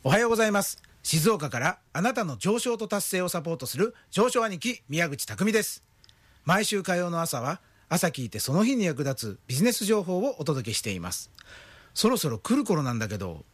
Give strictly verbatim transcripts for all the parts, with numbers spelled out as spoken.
おはようございます。静岡からあなたの上昇と達成をサポートする上昇兄貴宮口匠です。毎週火曜の朝は朝聞いてその日に役立つビジネス情報をお届けしています。そろそろ来る頃なんだけど、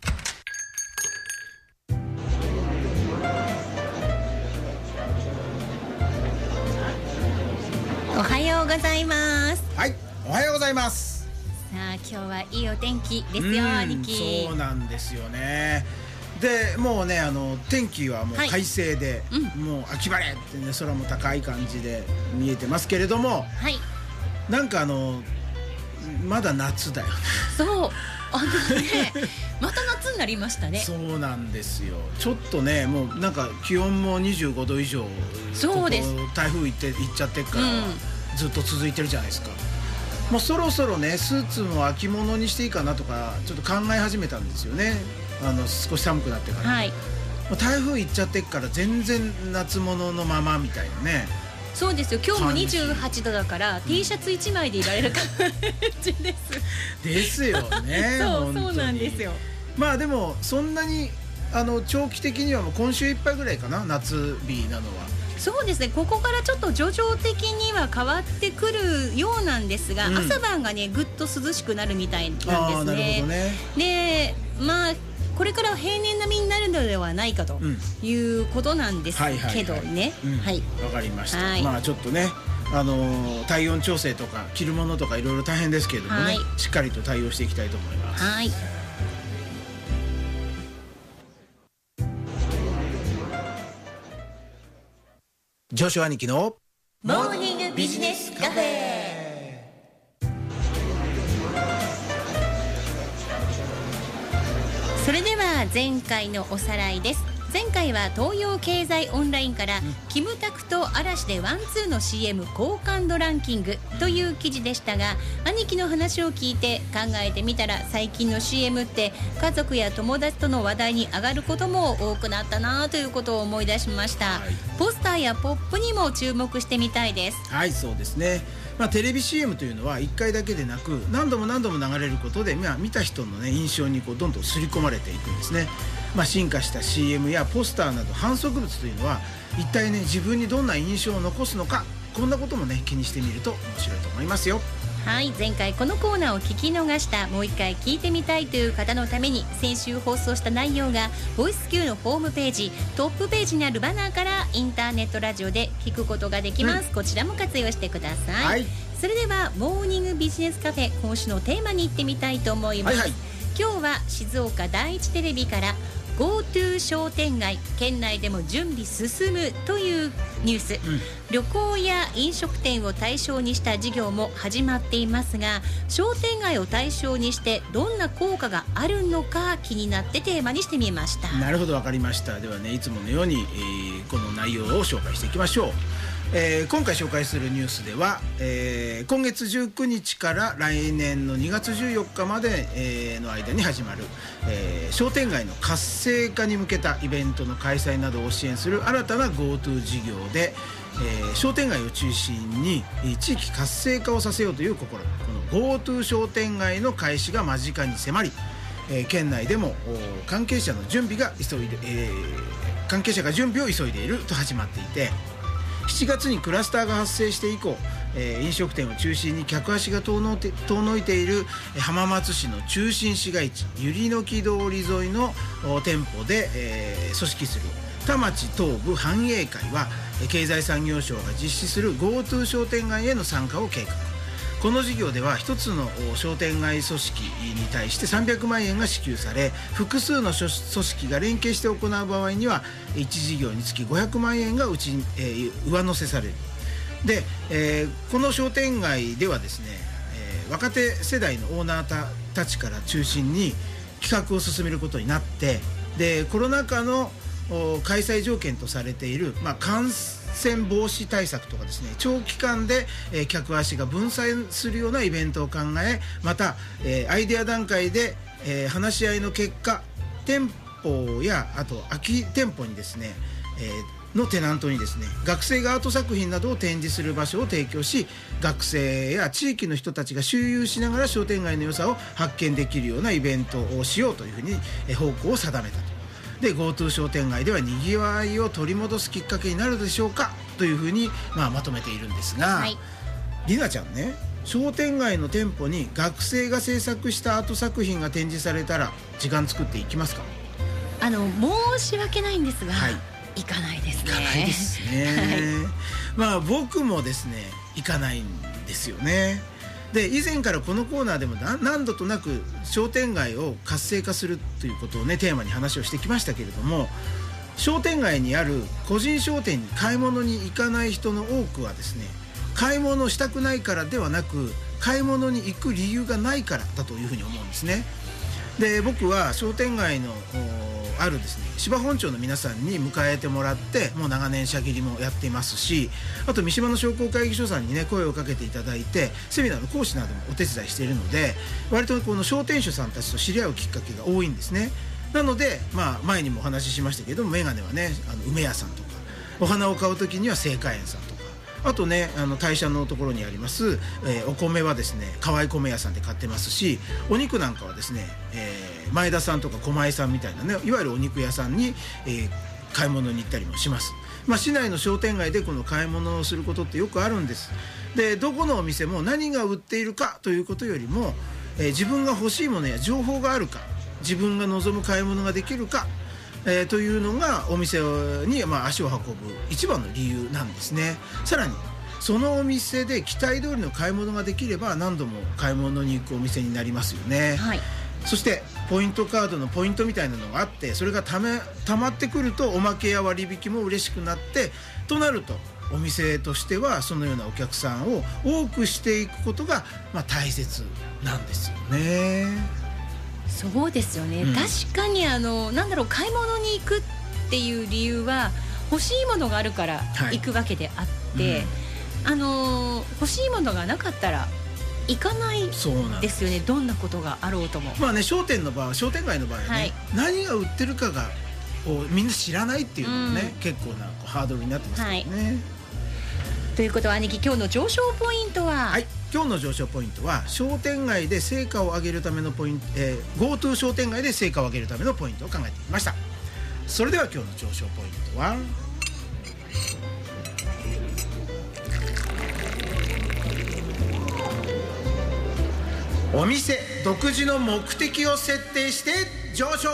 おはようございます。 はい、おはようございます。 さあ今日はいいお天気ですよ、兄貴。 そうなんですよね。でもうね、あの天気はもう快晴で、はい、もう秋晴れってね、空も高い感じで見えてますけれども、 はい、 なんかあのまだ夏だよね。 そうあのねまた夏になりましたね。 そうなんですよ。ちょっとね、もうなんか気温もにじゅうごど以上、 そうです。 ここ台風行って行っちゃってからずっと続いてるじゃないですか。もうそろそろね、スーツも秋物にしていいかなとかちょっと考え始めたんですよね。あの少し寒くなってから、はい、もう台風行っちゃってから全然夏物のままみたいなね。 そうですよ。今日もにじゅうはちどだから、うん、T シャツいちまいでいられる感じですですよね。 そうそうなんですよ。 まあでもそんなにあの長期的にはもう今週いっぱいぐらいかな、夏日なのは。 そうですね。ここからちょっと徐々的には変わってくるようなんですが、うん、朝晩がねぐっと涼しくなるみたいなんですね。 あ、なるほどね。 で、まあこれから平年並みになるのではないかということなんですけどね。 はい、わかりました。はい、まあちょっとね、あのー、体温調整とか着るものとかいろいろ大変ですけれどもね、はい、しっかりと対応していきたいと思います。 はい。 上昇兄貴のモーニングビジネスカフェ。それでは前回のおさらいです。前回は東洋経済オンラインから、うん、キムタクと嵐でワンツーの シーエム 好感度ランキングという記事でしたが、兄貴の話を聞いて考えてみたら、最近の シーエム って家族や友達との話題に上がることも多くなったなということを思い出しました。はい、ポスターやポップにも注目してみたいです。 はい、そうですね。まあ、テレビ シーエム というのはいっかいだけでなく何度も何度も流れることで、まあ、見た人の、ね、印象にこうどんどん刷り込まれていくんですね。まあ、進化した シーエム やポスターなど反則物というのは一体ね、自分にどんな印象を残すのか、こんなこともね気にしてみると面白いと思いますよ。 はい、前回このコーナーを聞き逃した、もう一回聞いてみたいという方のために、先週放送した内容がボイス Q のホームページトップページにあるバナーからインターネットラジオで聞くことができます。うん、こちらも活用してください。はい、それではモーニングビジネスカフェ、今週のテーマに行ってみたいと思います。はいはい、今日は静岡第一テレビから GoTo 商店街、県内でも準備進むというニュース、うん、旅行や飲食店を対象にした事業も始まっていますが、商店街を対象にしてどんな効果があるのか気になってテーマにしてみました。 なるほど、わかりました。ではね、いつものように、えー、この内容を紹介していきましょう。えー、今回紹介するニュースでは、えー、今月じゅうくにちから来年のにがつじゅうよっかまで、えー、の間に始まる、えー、商店街の活性化に向けたイベントの開催などを支援する新たな GoTo 事業で、えー、商店街を中心に地域活性化をさせようという試み、この GoTo 商店街の開始が間近に迫り、えー、県内でも関係者の準備が急いで、えー、関係者が準備を急いでいると始まっていて、しちがつにクラスターが発生して以降、えー、飲食店を中心に客足が遠のいて、遠のいている浜松市の中心市街地ゆりの木通り沿いの店舗で、えー、組織する田町東部繁栄会は、経済産業省が実施する GoTo 商店街への参加を計画。この事業では一つの商店街組織に対してさんびゃくまんえんが支給され、複数の組織が連携して行う場合にはいち事業につきごひゃくまんえんがうち、えー、上乗せされる。で、えー、この商店街ではですね、えー、若手世代のオーナー た, たちから中心に企画を進めることになって、でコロナ禍の開催条件とされている、まあ、感染防止対策とかですね、長期間で、えー、客足が分散するようなイベントを考え、また、えー、アイデア段階で、えー、話し合いの結果、店舗やあと空き店舗にですね、えー、のテナントにですね、学生がアート作品などを展示する場所を提供し、学生や地域の人たちが周遊しながら商店街の良さを発見できるようなイベントをしようというふうに、えー、方向を定めたと。 で GoTo 商店街ではにぎわいを取り戻すきっかけになるでしょうかというふうに、まあ、まとめているんですが、はい、りなちゃんね、商店街の店舗に学生が制作したアート作品が展示されたら時間作っていきますか？ あの申し訳ないんですが、はい、行かないですね。 行かないですね、はい、まあ僕もですね行かないんですよね。で以前からこのコーナーでも何度となく商店街を活性化するということをねテーマに話をしてきましたけれども、商店街にある個人商店に買い物に行かない人の多くはですね、買い物したくないからではなく買い物に行く理由がないからだというふうに思うんですね。で僕は商店街のあるですね芝本町の皆さんに迎えてもらって、もう長年社切りもやっていますし、あと三島の商工会議所さんにね声をかけていただいてセミナーの講師などもお手伝いしているので、割とこの商店主さんたちと知り合うきっかけが多いんですね。なので、まあ、前にもお話ししましたけども、メガネはねあの梅屋さんとか、お花を買う時には青果園さんとか、あとねあの大社のところにあります、えー、お米はですね河合米屋さんで買ってますし、お肉なんかはですね、えー、前田さんとか狛江さんみたいなねいわゆるお肉屋さんに、えー、買い物に行ったりもします。まあ、市内の商店街でこの買い物をすることってよくあるんです。でどこのお店も何が売っているかということよりも、えー、自分が欲しいものや情報があるか、自分が望む買い物ができるか、えー、というのがお店に、まあ、足を運ぶ一番の理由なんですね。さらにそのお店で期待通りの買い物ができれば何度も買い物に行くお店になりますよね、はい、そしてポイントカードのポイントみたいなのがあって、それがためたまってくるとおまけや割引も嬉しくなって、となるとお店としてはそのようなお客さんを多くしていくことが、まあ、大切なんですよね。 そうですよね、うん、確かにあのなんだろう、買い物に行くっていう理由は欲しいものがあるから行くわけであって、はい、うん、あの欲しいものがなかったら行かないですよね。どんなことがあろうとも。 まあね、商店の場合、商店街の場合ね、はい、何が売ってるかがをみんな知らないっていうのもね、うん、結構なこうハードルになってますけどね、はい、 ということは兄貴、今日の上昇ポイントは？ はい、今日の上昇ポイントは商店街で成果を上げるためのポイント、えー、GoTo 商店街で成果を上げるためのポイントを考えてみました。それでは今日の上昇ポイントはお店独自の目的を設定して上昇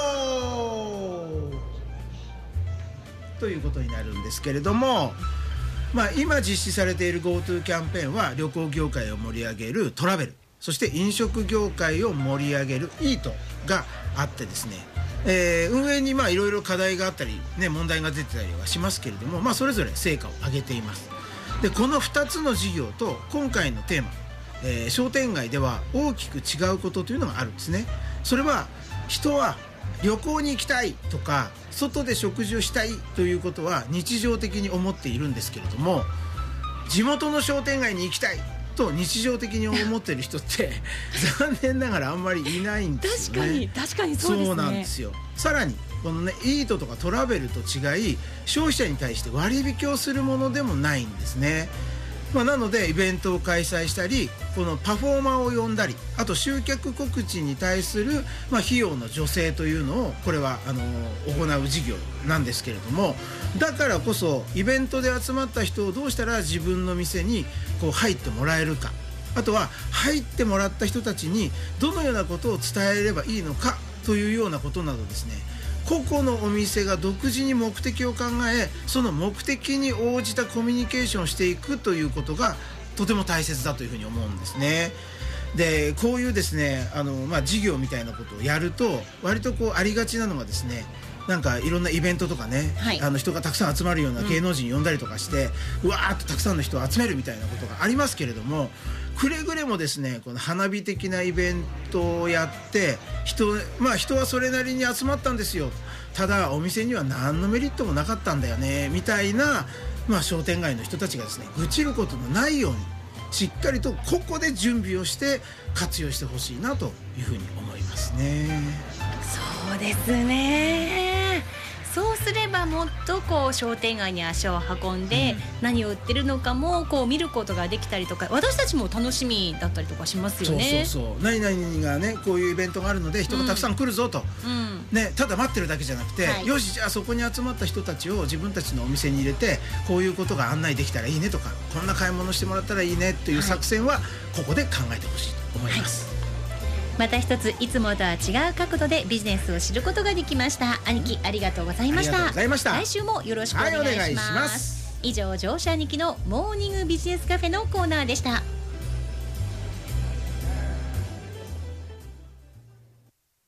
ということになるんですけれども、まあ、今実施されている GoTo キャンペーンは旅行業界を盛り上げるトラベル、そして飲食業界を盛り上げるイートがあってですね、えー、運営にいろいろ課題があったり、ね、問題が出てたりはしますけれども、まあ、それぞれ成果を上げています。でこのふたつの事業と今回のテーマ、えー、商店街では大きく違うことというのがあるんですね。それは人は旅行に行きたいとか外で食事をしたいということは日常的に思っているんですけれども、地元の商店街に行きたいと日常的に思っている人って残念ながらあんまりいないんですよね。 確かに確かにそうですね。 そうなんですよ。さらにこのねイートとかトラベルと違い、消費者に対して割引をするものでもないんですね。まあ、なのでイベントを開催したり、このパフォーマーを呼んだり、あと集客告知に対する、まあ、費用の助成というのをこれはあの行う事業なんですけれども、だからこそイベントで集まった人をどうしたら自分の店にこう入ってもらえるか、あとは入ってもらった人たちにどのようなことを伝えればいいのかというようなことなどですね、個々のお店が独自に目的を考え、その目的に応じたコミュニケーションをしていくということがとても大切だというふうに思うんですね。でこういうですねあの、まあ、事業みたいなことをやると割とこうありがちなのがですね、なんかいろんなイベントとかね、はい、あの人がたくさん集まるような芸能人呼んだりとかして、うん、うわーっとたくさんの人を集めるみたいなことがありますけれども、くれぐれもですねこの花火的なイベントをやって人、まあ、人はそれなりに集まったんですよ、ただお店には何のメリットもなかったんだよねみたいな、まあ、商店街の人たちがですね愚痴ることのないようにしっかりとここで準備をして活用してほしいなというふうに思いますね。 そうですね。そうすすればもっとこう商店街に足を運んで、うん、何を売ってるのかもこう見ることができたりとか、私たちも楽しみだったりとかしますよね。 そうそうそう、何々がねこういうイベントがあるので人がたくさん来るぞと、うんね、ただ待ってるだけじゃなくて、はい、よしじゃあそこに集まった人たちを自分たちのお店に入れてこういうことが案内できたらいいねとか、こんな買い物してもらったらいいねという作戦はここで考えてほしいと思います、はい。 また一ついつもとは違う角度でビジネスを知ることができました。兄貴ありがとうございました。 ありがとうございました。 来週もよろしくお願いします。 はい、お願いします。 以上、上司兄貴のモーニングビジネスカフェのコーナーでした。